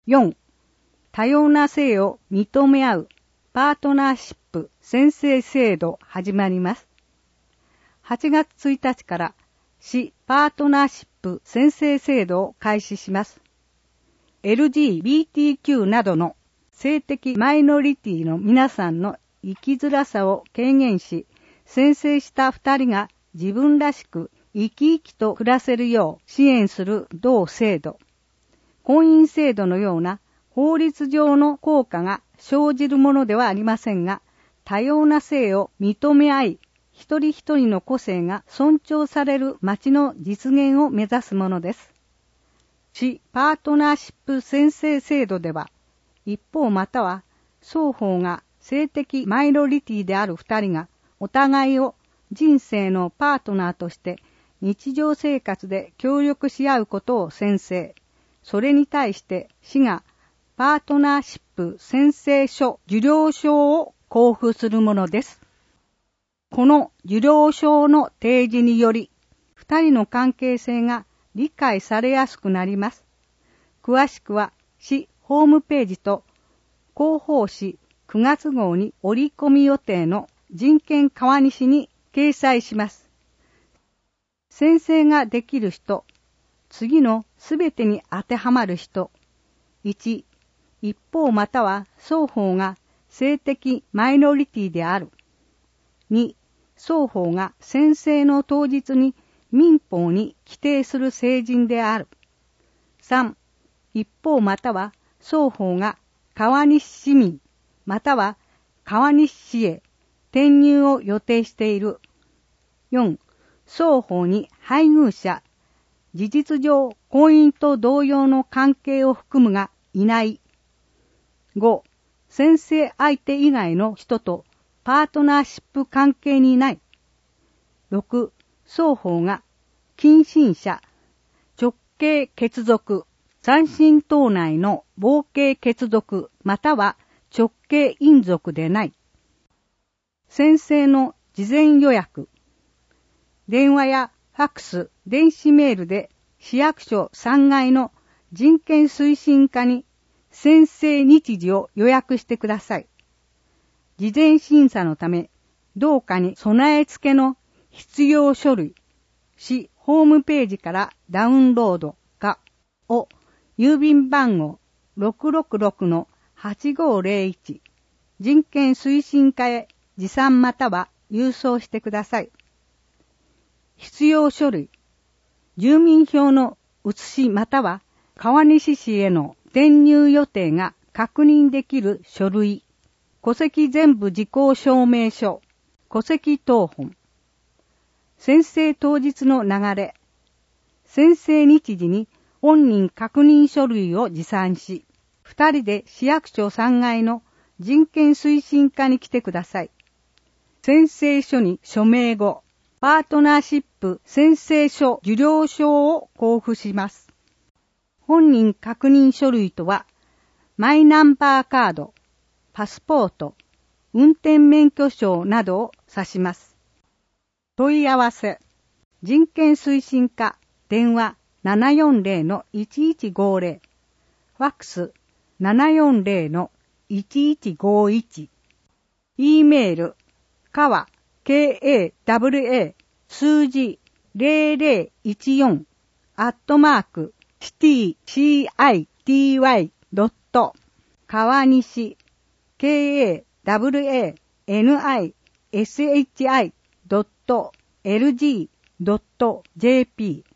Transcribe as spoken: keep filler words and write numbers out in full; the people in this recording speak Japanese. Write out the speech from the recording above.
よん、多様な性を認め合うパートナーシップ宣誓制度始まります。はちがつついたちから市パートナーシップ宣誓制度を開始します。エルジービーティーキュー などの性的マイノリティの皆さんの生きづらさを軽減し、宣誓した二人が自分らしく生き生きと暮らせるよう支援する同制度。婚姻制度のような法律上の効果が生じるものではありませんが、多様な性を認め合い、一人一人の個性が尊重される街の実現を目指すものです。市パートナーシップ宣誓制度では、一方または双方が性的マイノリティである二人がお互いを人生のパートナーとして日常生活で協力し合うことを宣誓。それに対して市がパートナーシップ宣誓書受領証を交付するものです。この受領証の提示により、二人の関係性が理解されやすくなります。詳しくは市ホームページと広報誌くがつ号に折り込み予定の人権川西に掲載します。宣誓ができる人、次のすべてに当てはまる人。いち、一方または双方が性的マイノリティである。に、双方が宣誓の当日に民法に規定する成人である。さん、一方または双方が川西市民または川西市へ転入を予定している。よん、双方に配偶者、事実上婚姻と同様の関係を含むがいない。ご、宣誓相手以外の人とパートナーシップ関係にない。ろく、双方が近親者、直系血族、三親等内の傍系血族または直系姻族でない。宣誓の事前予約。電話やファックス、電子メールで市役所さんがいの人権推進課に宣誓日時を予約してください。事前審査のため、同課に備え付けの必要書類、市ホームページからダウンロードかを郵便番号 ろくろくろくのはちごぜろいち 人権推進課へ持参または郵送してください。必要書類、住民票の写しまたは川西市への転入予定が確認できる書類、戸籍全部時効証明書、戸籍謄本、宣誓当日の流れ、宣誓日時に本人確認書類を持参し、二人で市役所さんがいの人権推進課に来てください。宣誓書に署名後、パートナーシップ宣誓書受領証を交付します。本人確認書類とは、マイナンバーカード、パスポート、運転免許証などを指します。問い合わせ、人権推進課、電話 ななよんぜろのいちいちごぜろ、ファックス ななよんぜろのいちいちごいち、E メール、かわ、ケーエーダブリューエー 数字ぜろぜろいちよんアットマークシティ シーアイティーワイ ドット川西 ケーエーダブリューエーエヌアイエスエイチアイ ドットエルジー ドットジェーピー